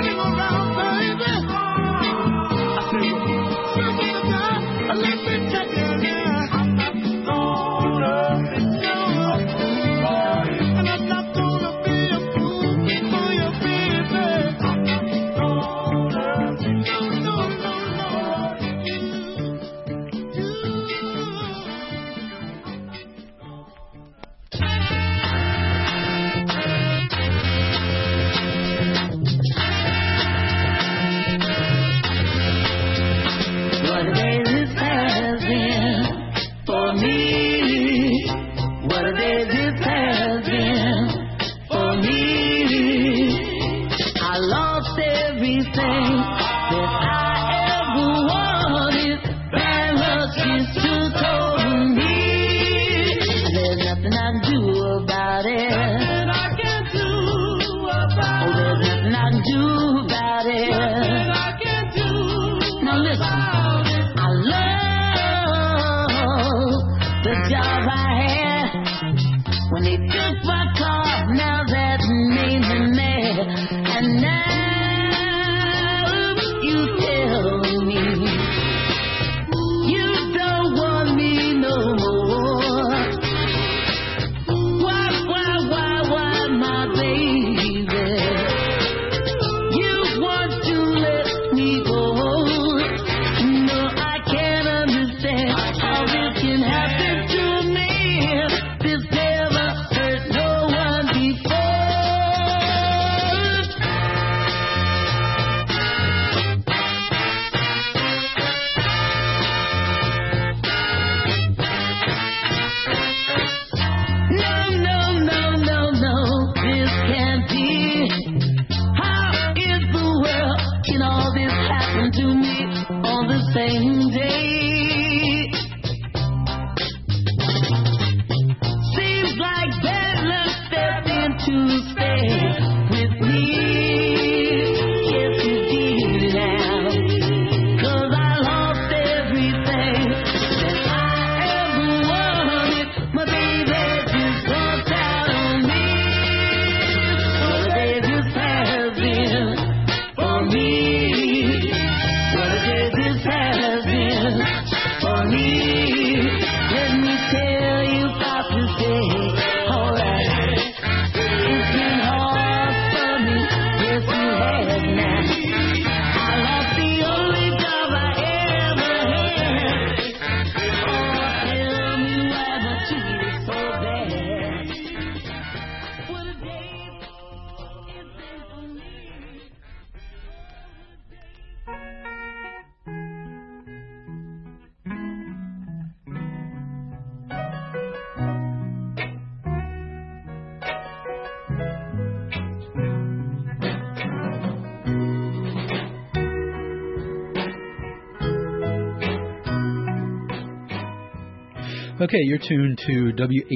Okay, you're tuned to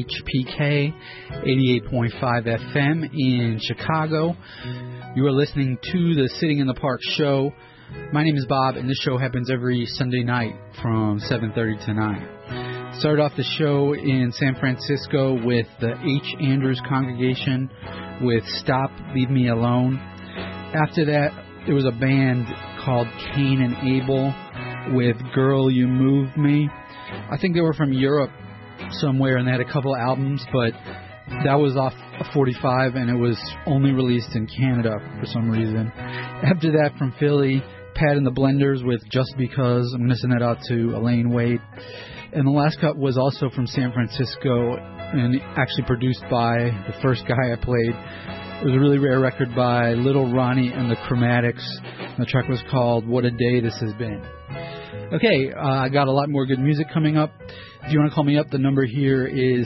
WHPK 88.5 FM in Chicago. You are listening to the Sitting in the Park show. My name is Bob, and this show happens every Sunday night from 7:30 to 9. Started off the show in San Francisco with the H. Andrews Congregation with Stop, Leave Me Alone. After that, there was a band called Cain and Abel with Girl, You Move Me. I think they were from Europe somewhere, and they had a couple albums, but that was off a 45, and it was only released in Canada for some reason. After that, from Philly, Pat and the Blenders with Just Because. I'm going to send that out to Elaine Wade. And the last cut was also from San Francisco, and actually produced by the first guy I played. It was a really rare record by Little Ronnie and the Chromatics. The track was called What a Day This Has Been. Okay, I got a lot more good music coming up. If you want to call me up, the number here is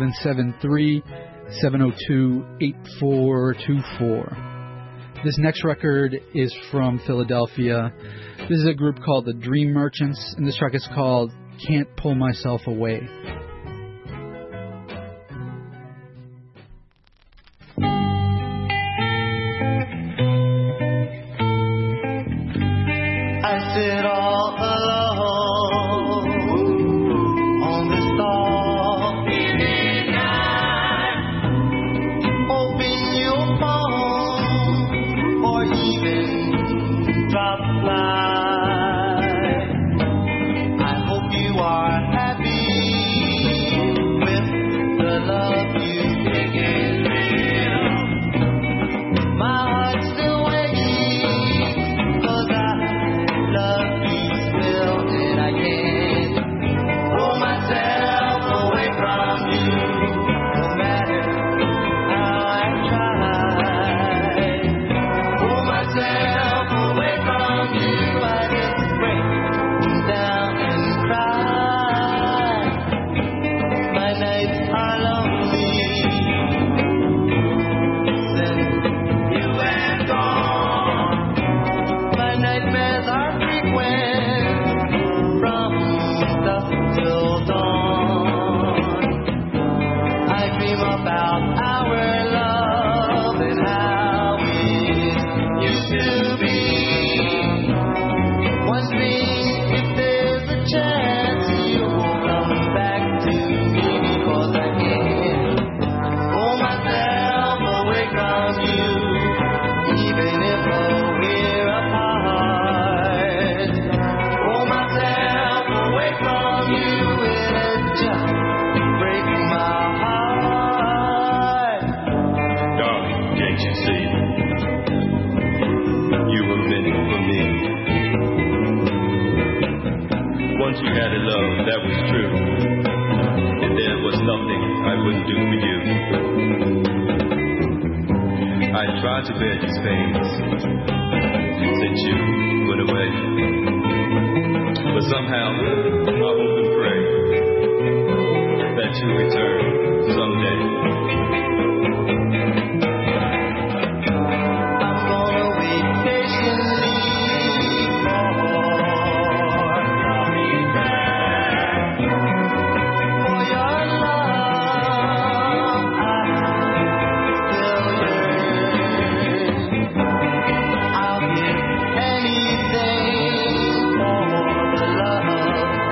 773-702-8424. This next record is from Philadelphia. This is a group called the Dream Merchants, and this track is called Can't Pull Myself Away. Open your phone or even To bear these pains since you went away, but somehow I hope and pray that you return someday. I'm gonna wait patiently for coming back for your love. I still yearn. I'll give anything for the love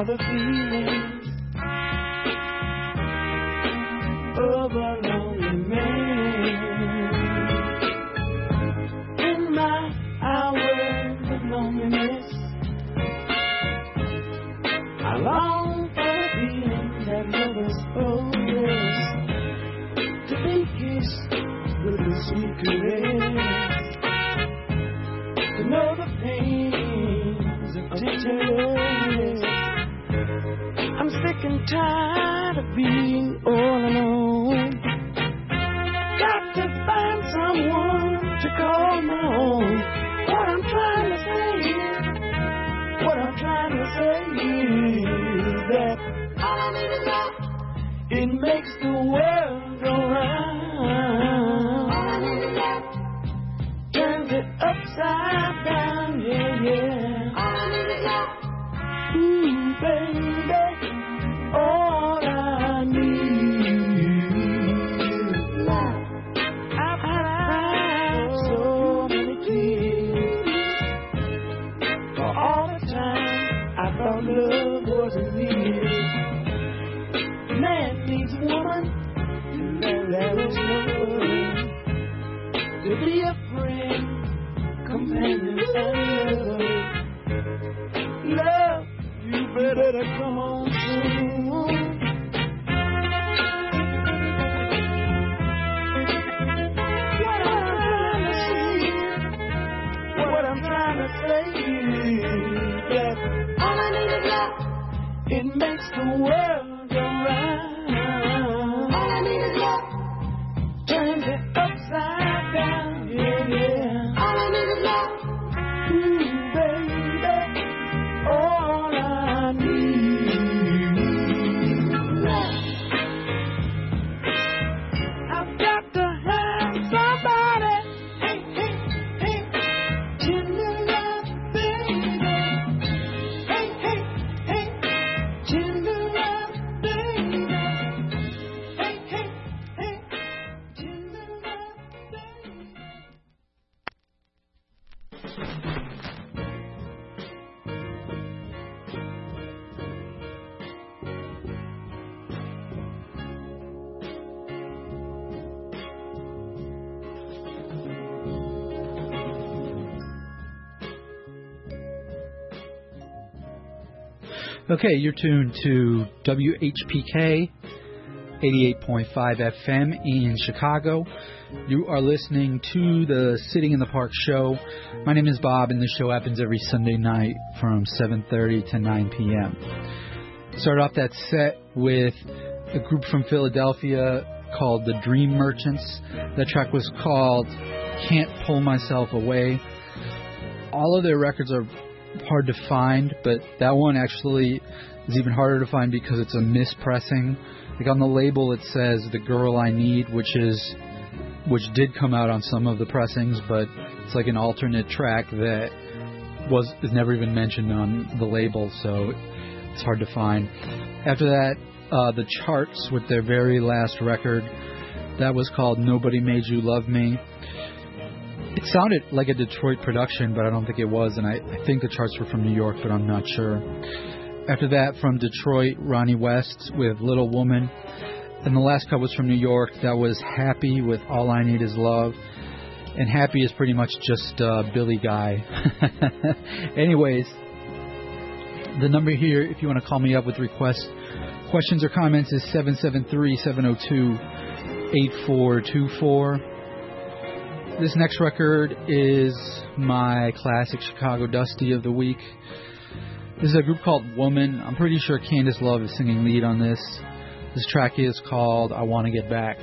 the feelings of a lonely man. In my hours of loneliness, I long for the feeling that lovers possess, to be kissed with a sweet caress, to know the pains of tenderness. I'm sick and tired of being all alone. Got to find someone to call my own. What I'm trying to say is, what I'm trying to say is that all I need is love. It makes the world go round. All I need is love. Turns it upside down, yeah, yeah. All I need is love. Ooh, baby, all I need is love. I've cried so many tears for all the time I thought love wasn't near. Man needs woman, and there is no one to be a friend, companion, and love. Love, you better come on soon. What I'm trying to say is that all I need is love. It makes the world go round. All I need is love. Turns it upside down, yeah, yeah. All I need is love. Ooh, baby, all I need is love. I've got to have somebody, hey, hey, hey, tender love, baby. Hey, hey, hey, tender love, baby. Hey, hey, hey, tender love, baby. Okay, you're tuned to WHPK 88.5 FM in Chicago. You are listening to the Sitting in the Park show. My name is Bob, and this show happens every Sunday night from 7:30 to 9 p.m. Started off that set with a group from Philadelphia called the Dream Merchants. That track was called Can't Pull Myself Away. All of their records are hard to find, but that one actually is even harder to find because it's a mispressing. Like on the label it says The Girl I Need, which did come out on some of the pressings, but it's like an alternate track that is never even mentioned on the label, so it's hard to find. After that, the Charts with their very last record, that was called Nobody Made You Love Me. It sounded like a Detroit production, but I don't think it was, and I think the Charts were from New York, but I'm not sure. After that, from Detroit, Ronnie West with Little Woman. And the last cut was from New York. That was Happy with All I Need Is Love. And Happy is pretty much just Billy Guy. Anyways, the number here, if you want to call me up with requests, questions, or comments, is 773-702-8424. This next record is my classic Chicago Dusty of the week. This is a group called Woman. I'm pretty sure Candace Love is singing lead on this. This track is called I Want to Get Back.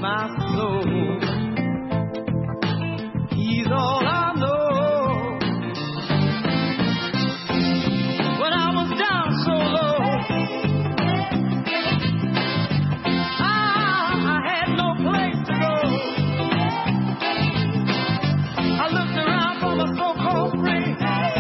my soul. He's all I know. When I was down so low, I had no place to go. I looked around for my so-called friend.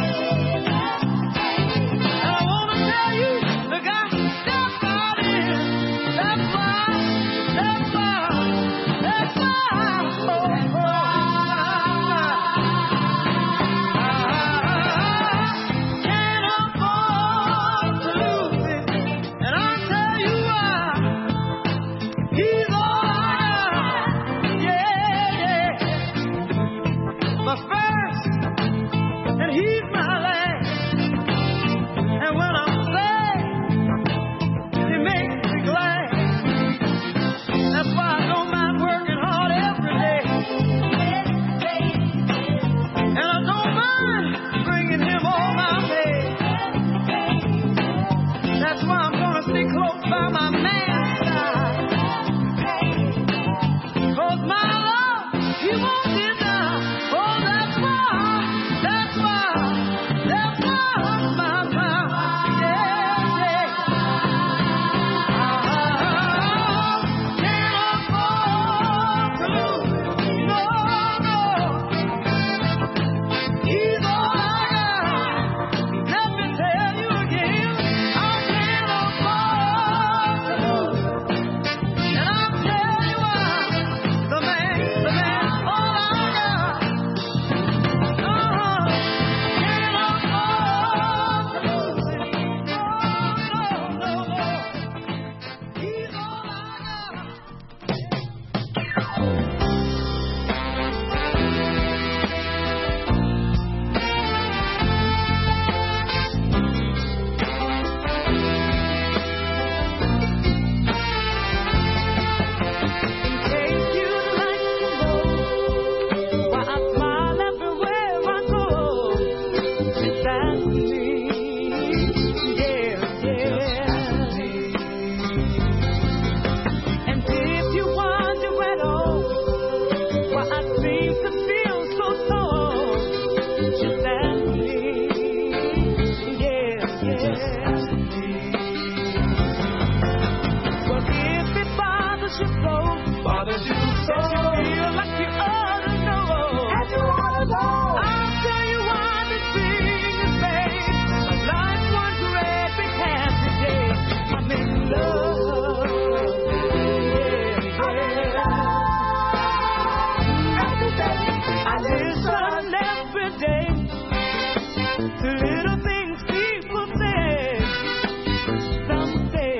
And I want to tell you, the guy stepped right in. That's why, that's why, that's why. Can't afford to lose it. And I'll tell you why. He's all I got. Yeah, yeah. My first, and he's my last. And when I'm sad, he makes me glad. That's why I don't mind working hard every day. And I don't mind bringing him all my pay. That's why I'm gonna stay close by my man's side. 'Cause my love, he won't deny. Oh, that's why, that's why, that's why, my, yeah, yeah. Can't afford to lose it. No, no. He's all I got. Let me tell you again, I can't afford to lose it. And I'll tell you why. The man, all I got. Can't afford to lose it. No, no, no, no. He's all I got. In case you'd like to know why I smile everywhere I go, just ask me. Yeah, yeah. And if you wonder at all why I seem to feel so tall, just ask me. Yeah, yeah. Well, if it bothers you so, that you feel like you ought to know, I'll tell you why this thing is made. Life's one great big happy day. I'm in love. I listen every day to little things people say. Some say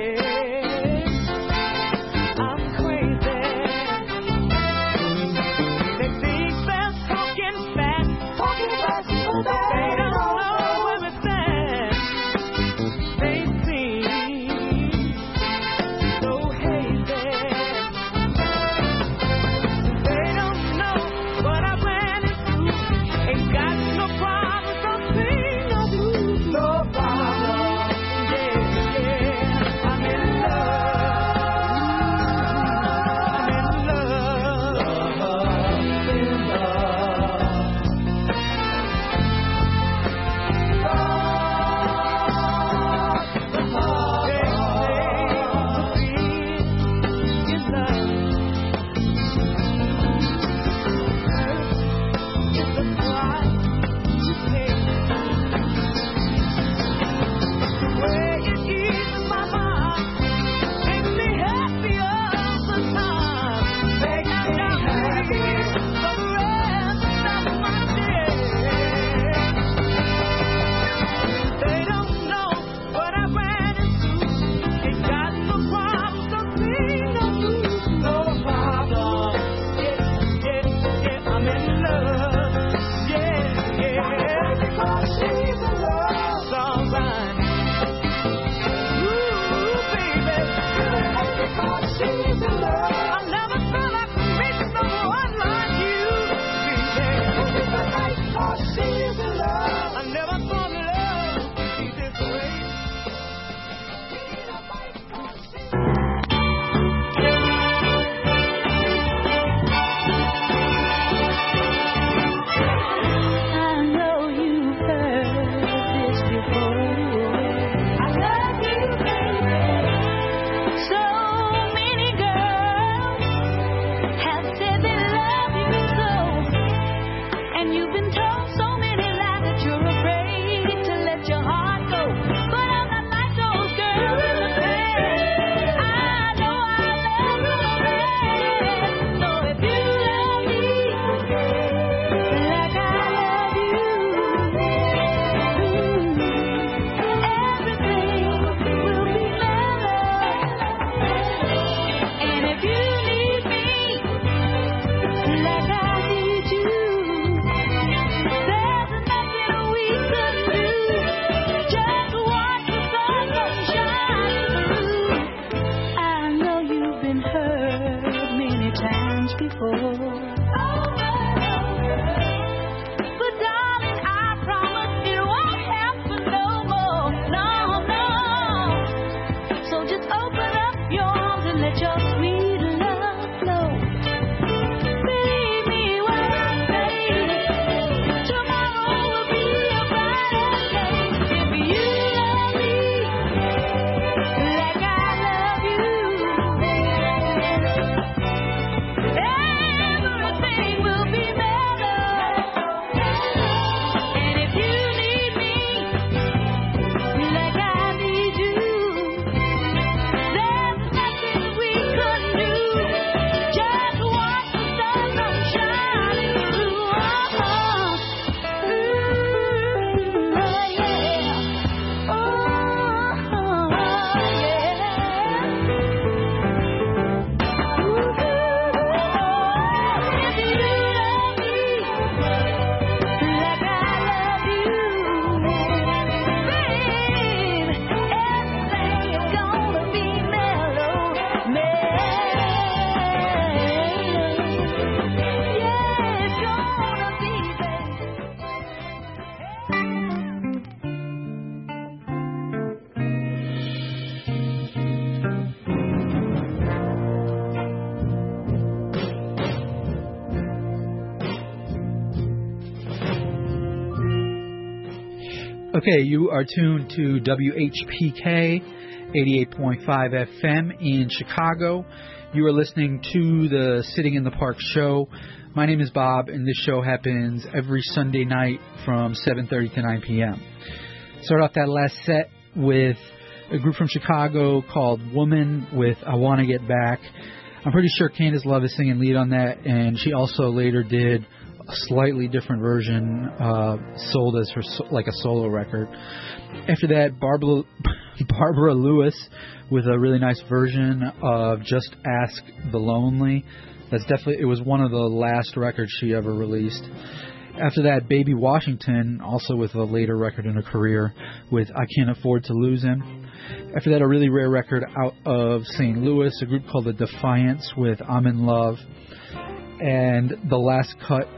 I'm crazy. They times before. But darling, I promise it won't happen no more. No, no. So just open up your arms and let your sweet love flow. Believe me when I say tomorrow will be a brighter day. If you love me like I love you, everything will be better. And if you need me like I need you, there's nothing we couldn't do. Just watch the sun come shining through. Oh, yeah. Oh, Okay, you are tuned to WHPK 88.5 FM in Chicago. You are listening to the Sitting in the Park show. My name is Bob, and this show happens every Sunday night from 7:30 to 9 p.m. Start off that last set with a group from Chicago called Woman with I Wanna Get Back. I'm pretty sure Candace Love is singing lead on that, and she also later did a slightly different version sold as her like a solo record. After that, Barbara Lewis with a really nice version of Just Ask the Lonely. It was one of the last records she ever released. After that, Baby Washington, also with a later record in her career, with I Can't Afford to Lose Him. After that, a really rare record out of St. Louis, a group called The Defiance with I'm in Love. And the last cut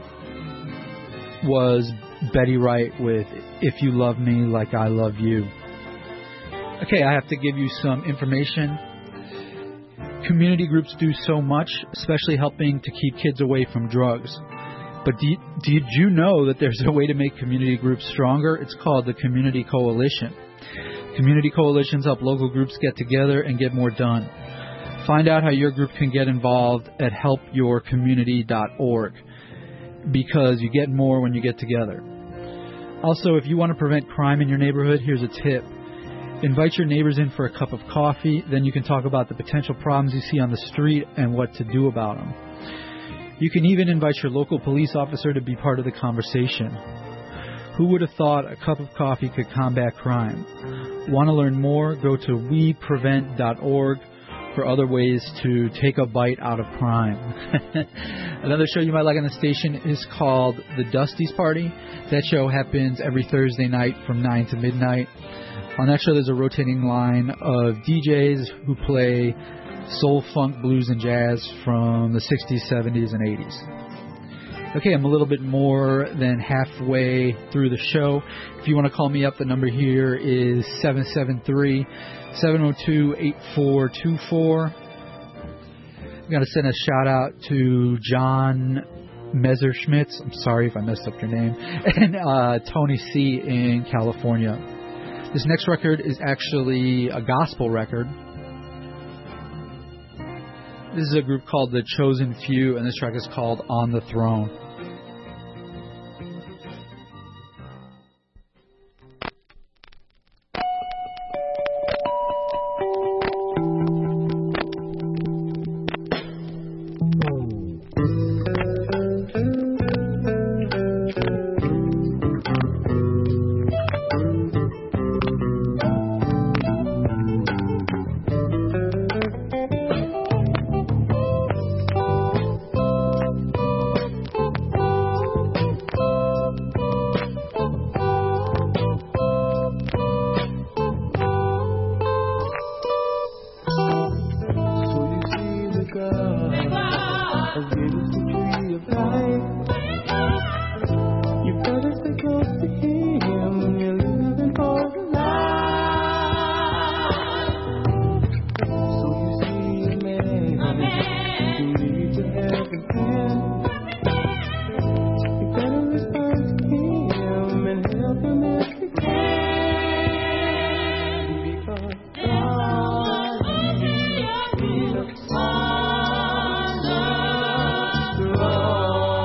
was Betty Wright with If You Love Me Like I Love You. Okay, I have to give you some information. Community groups do so much, especially helping to keep kids away from drugs. But did you know that there's a way to make community groups stronger? It's called the Community Coalition. Community coalitions help local groups get together and get more done. Find out how your group can get involved at helpyourcommunity.org. Because you get more when you get together. Also, if you want to prevent crime in your neighborhood, here's a tip. Invite your neighbors in for a cup of coffee, then you can talk about the potential problems you see on the street and what to do about them. You can even invite your local police officer to be part of the conversation. Who would have thought a cup of coffee could combat crime? Want to learn more? Go to weprevent.org for other ways to take a bite out of crime. Another show you might like on the station is called The Dusty's Party. That show happens every Thursday night from 9 to midnight. On that show, there's a rotating line of DJs who play soul, funk, blues, and jazz from the 60s, 70s, and 80s. Okay, I'm a little bit more than halfway through the show. If you want to call me up, the number here is 773-702-8424. I'm going to send a shout out to John Messerschmitz. I'm sorry if I messed up your name. And Tony C. in California. This next record is actually a gospel record. This is a group called The Chosen Few, and this track is called On the Throne. of life. You better stay close to him when you're living for the life. So you see a man who leads a heaven hand. You better respond to him and help him if you can. Because God is a father to all.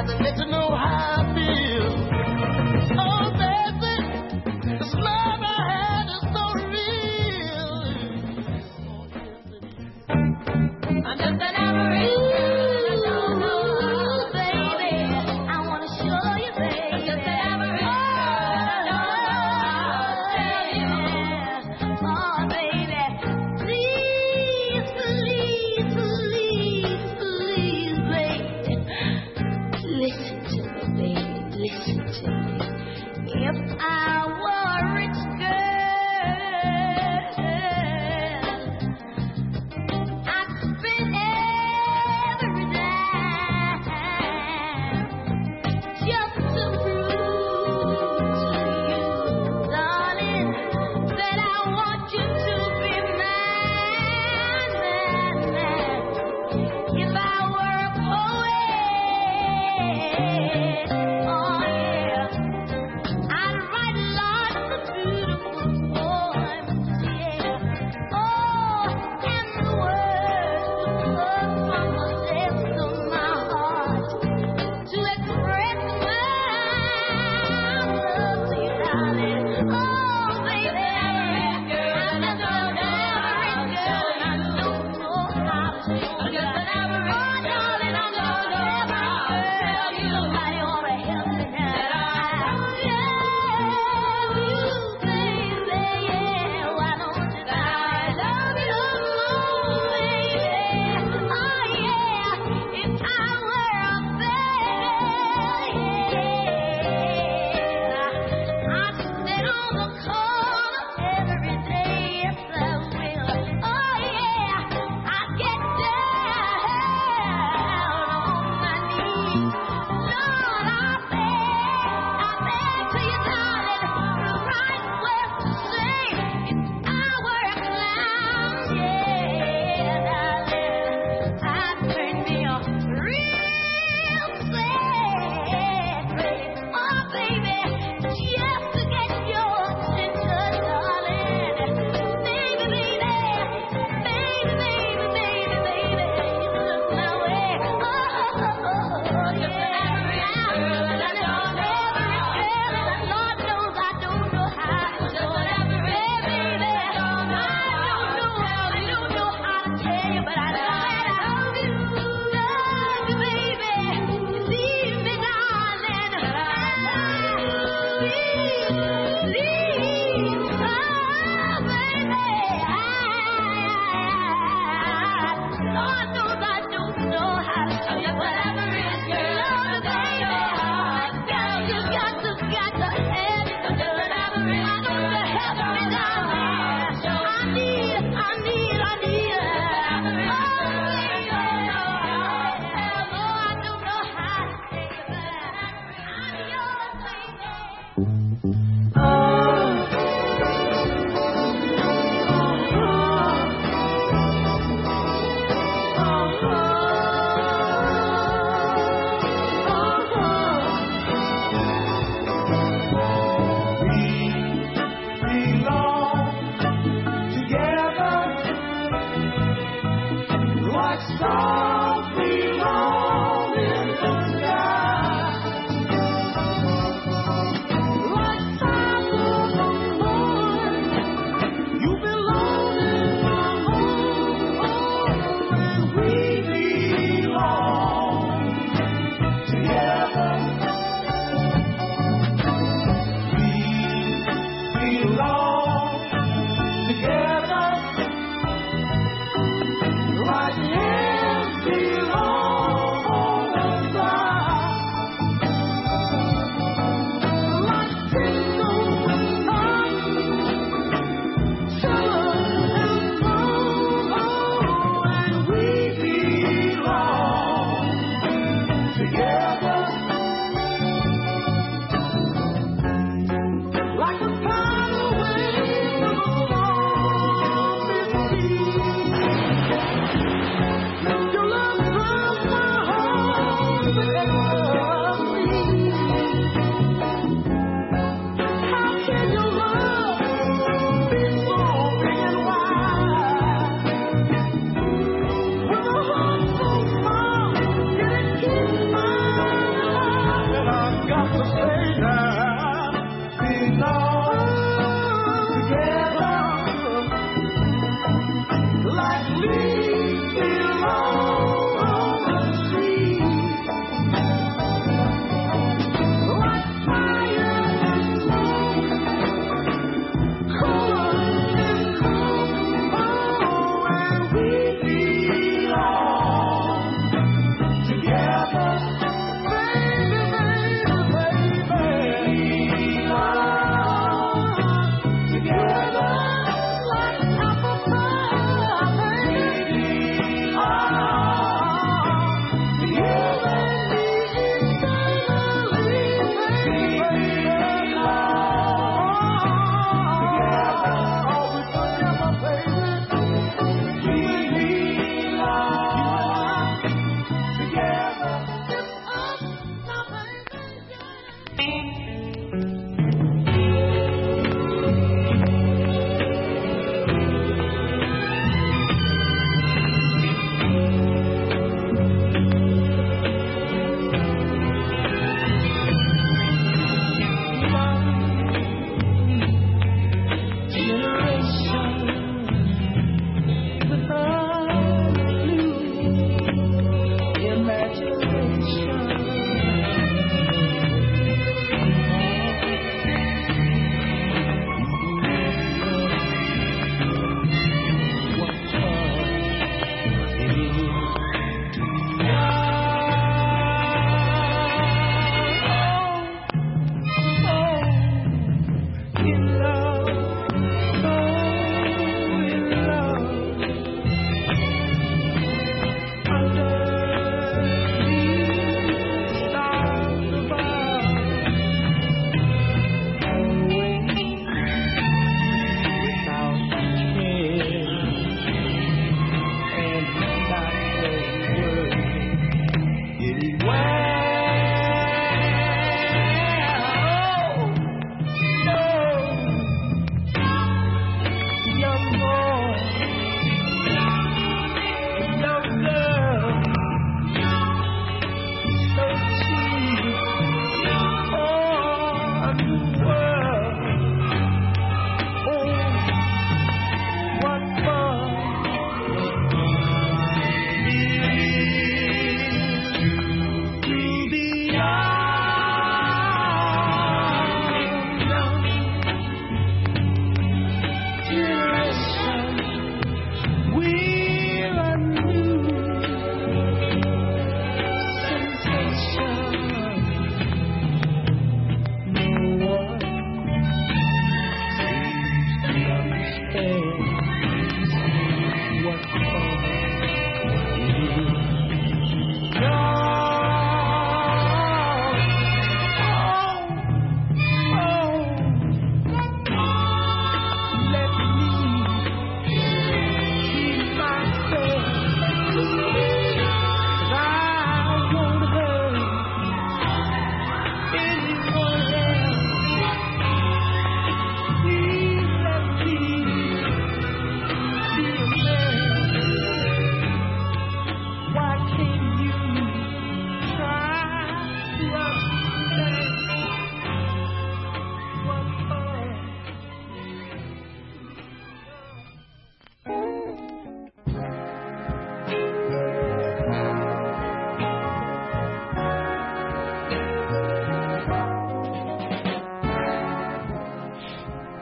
got to let you know how I feel. Oh, baby, this love I had is so real. I'm just an average. Listen to me.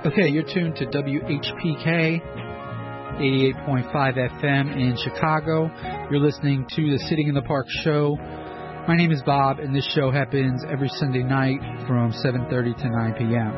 Okay, you're tuned to WHPK 88.5 FM in Chicago. You're listening to the Sitting in the Park show. My name is Bob, and this show happens every Sunday night from 7:30 to 9 p.m.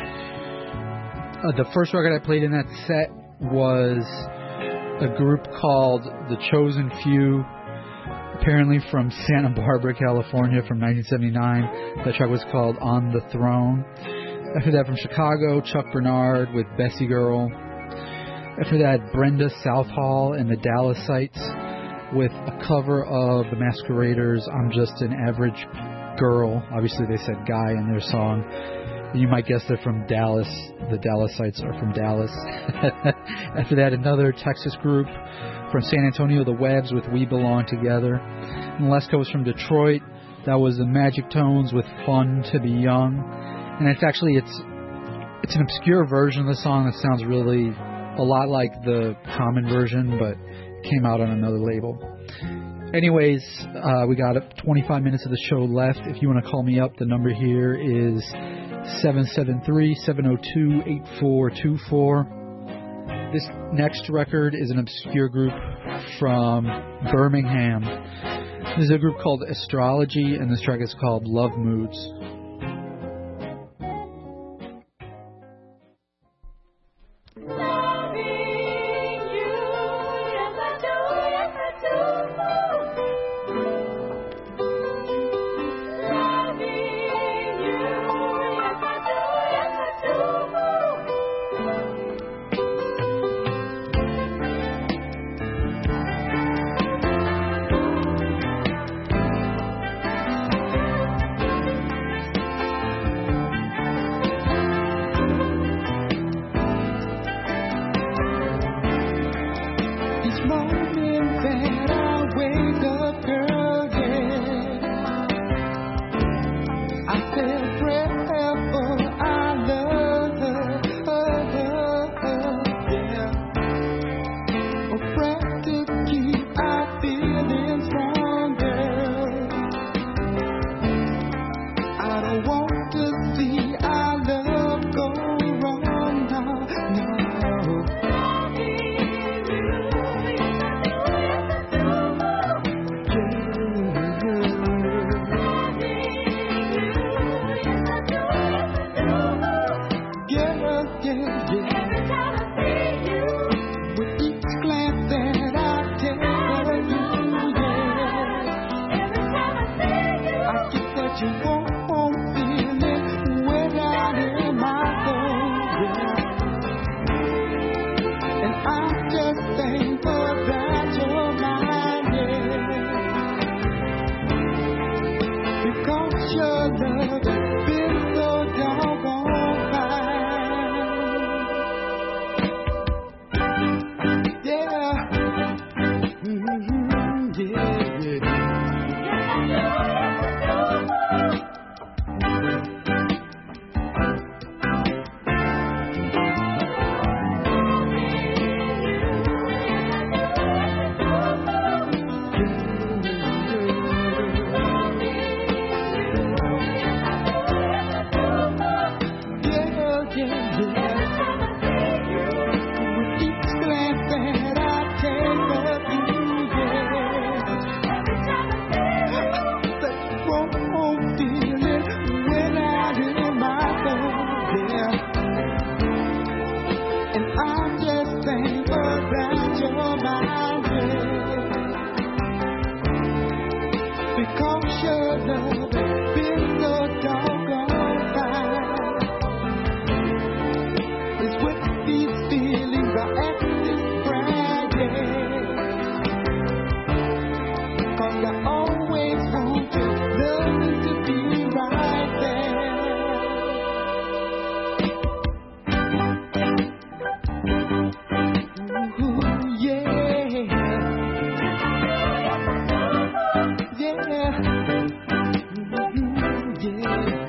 The first record I played in that set was a group called The Chosen Few, apparently from Santa Barbara, California, from 1979. That track was called On the Throne. After that, from Chicago, Chuck Bernard with Bessie Girl. After that, Brenda Southall and the Dallasites with a cover of the Masqueraders' I'm Just an Average Girl. Obviously, they said guy in their song. You might guess they're from Dallas. The Dallasites are from Dallas. After that, another Texas group from San Antonio, the Webbs with We Belong Together. And the last couple was from Detroit. That was the Magic Tones with Fun to Be Young. And it's actually, it's an obscure version of the song that sounds really a lot like the common version, but it came out on another label. Anyways, we got 25 minutes of the show left. If you want to call me up, the number here is 773-702-8424. This next record is an obscure group from Birmingham. This is a group called Astrology, and this track is called Love Moods. Yeah.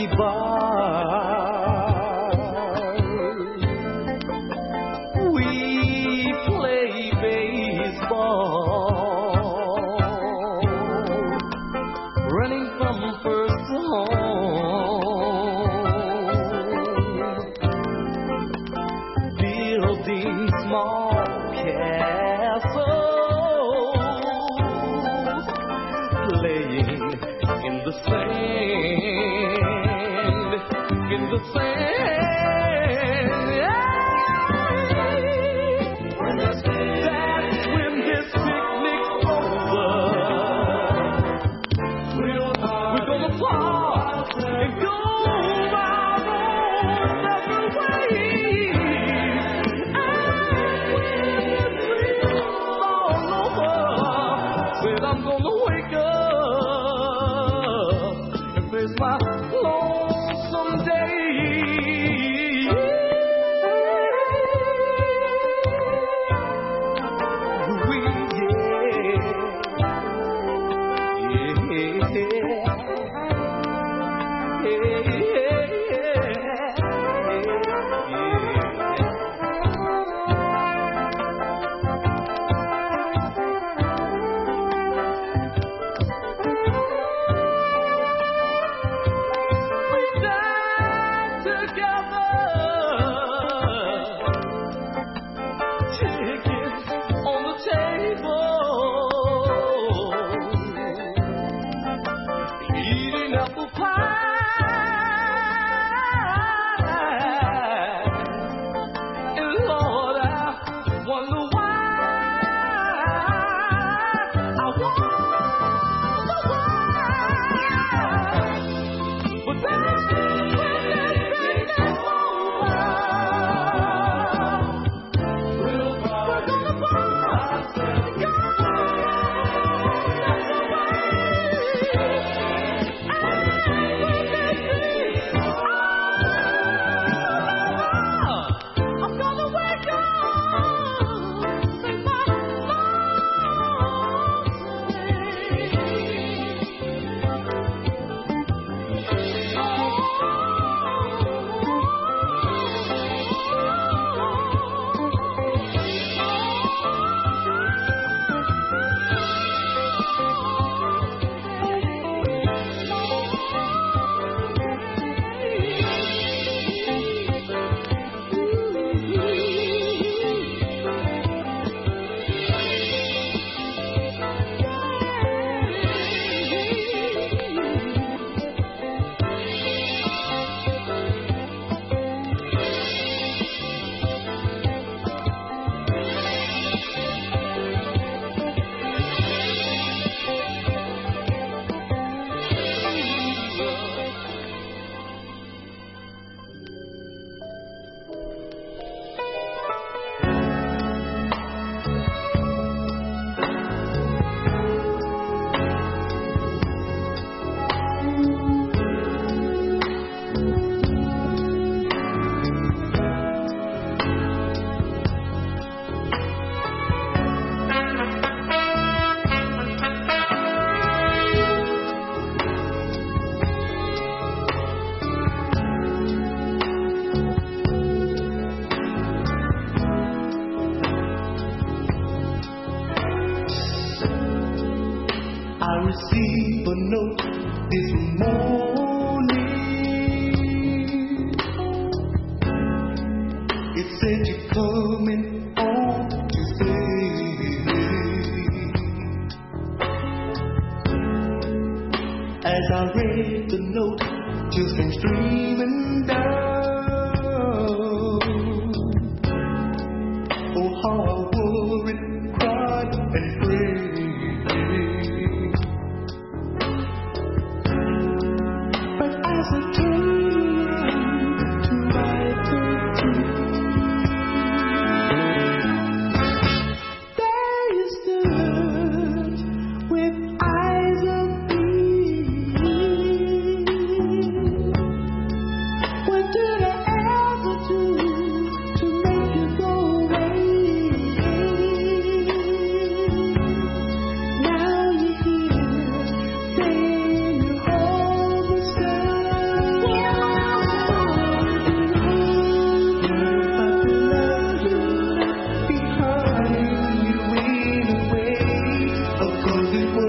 What do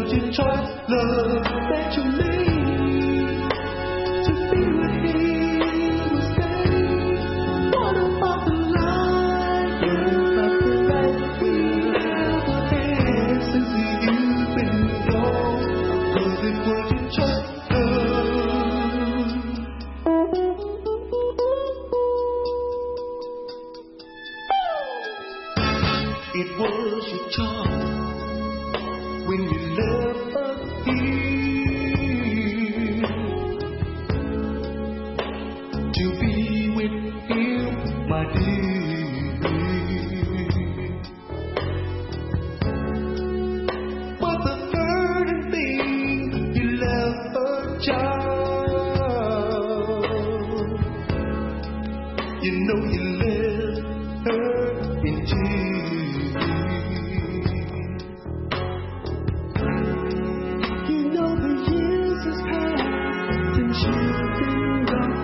was your choice, love, that you made to be with him or stay? What about the light? What about the light? Whatever answers you've been told, 'cause it was your choice, love. It was your choice when you left us here to be with him, my dear. But the burden thing, you left a child. You know you left her in tears. You know the years has passed since you've been gone.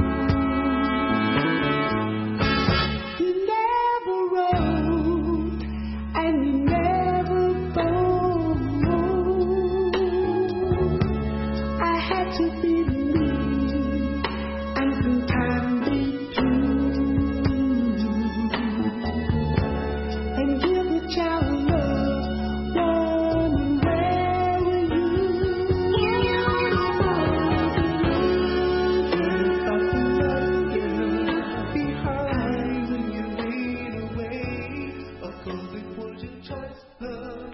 You never wrote and you never phoned. I had to be me and some time be true and give a child love. Woman, where were you? Behind when you went away, because it was your choice, love.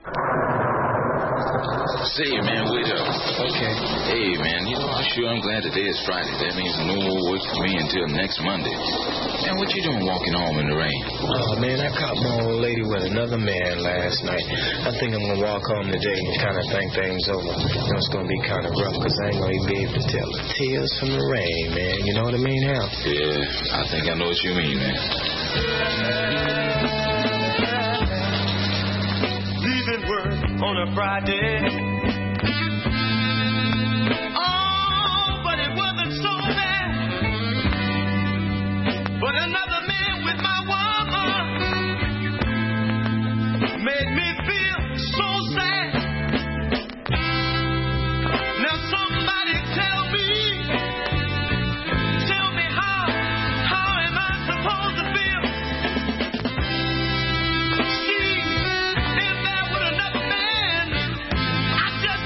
Say, man, wait up. Okay. Hey, man, you know, I'm glad today is Friday. That means no more work for me until next Monday. Man, what you doing walking home in the rain? Oh, man, I caught my old lady with another man last night. I think I'm going to walk home today and kind of think things over. You know, it's going to be kind of rough because I ain't going to be able to tell the tears from the rain, man. You know what I mean, Hal? Yeah, I think I know what you mean, man. Leaving work on a Friday. Oh, but it wasn't so bad. But another man with my woman made me feel so sad. Now somebody tell me how am I supposed to feel? See, if there was another man, I just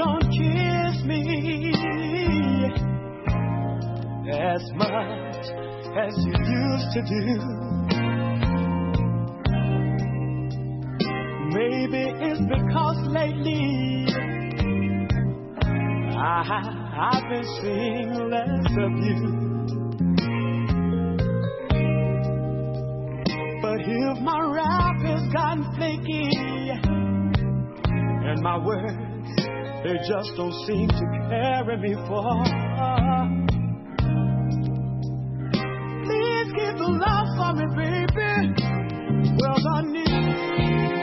don't kiss me as much as you used to do. Maybe it's because lately I've been seeing less of you. But if my rap has gotten flaky and my words, they just don't seem to carry me far, please give the love for me, baby. Well, I need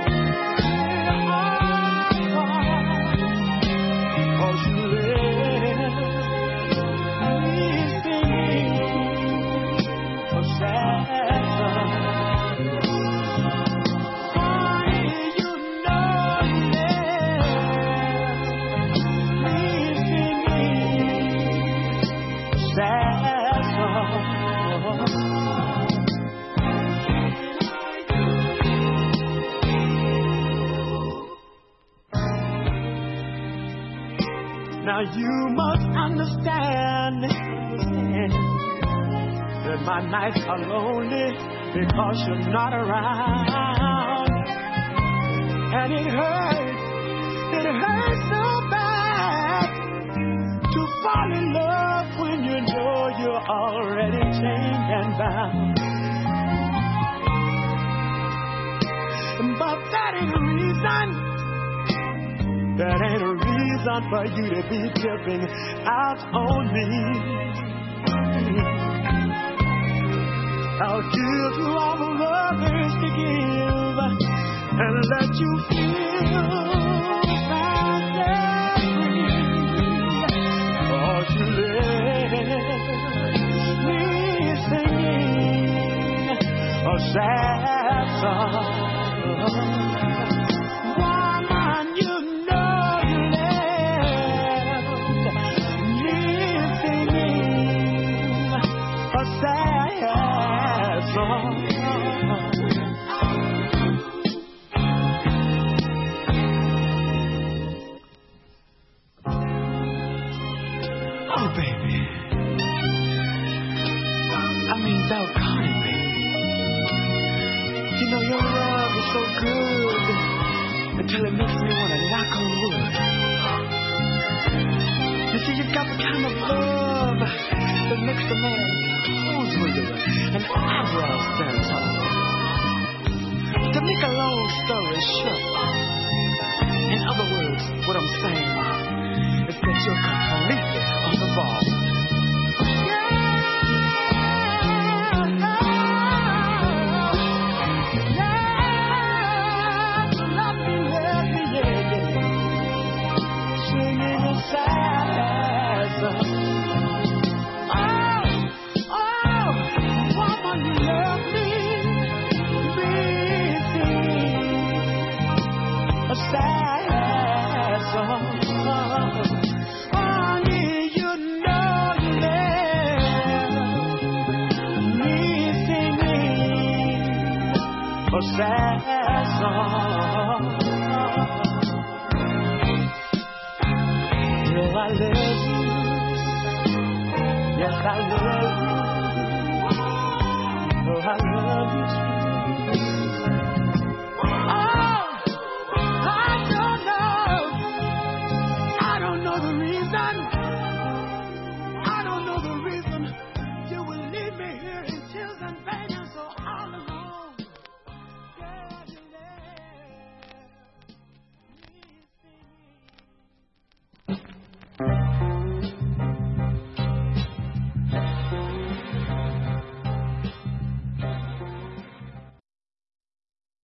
now you must understand that my nights are lonely because you're not around. And it hurts so bad to fall in love when you know you're already chained and bound. But that ain't a reason. That ain't a reason for you to be dipping out on me. I'll give you all the love there is to give and let you feel fast and free. Cause you let me singing a sad song. Oh, baby. I mean, doggone it, baby. You know, your love is so good until it makes me want to knock on wood. You see, you've got the kind of love that makes the man pose with you and eyebrows stand tall. To make a long story short, in other words, what I'm saying is that you're completely on the ball. Sad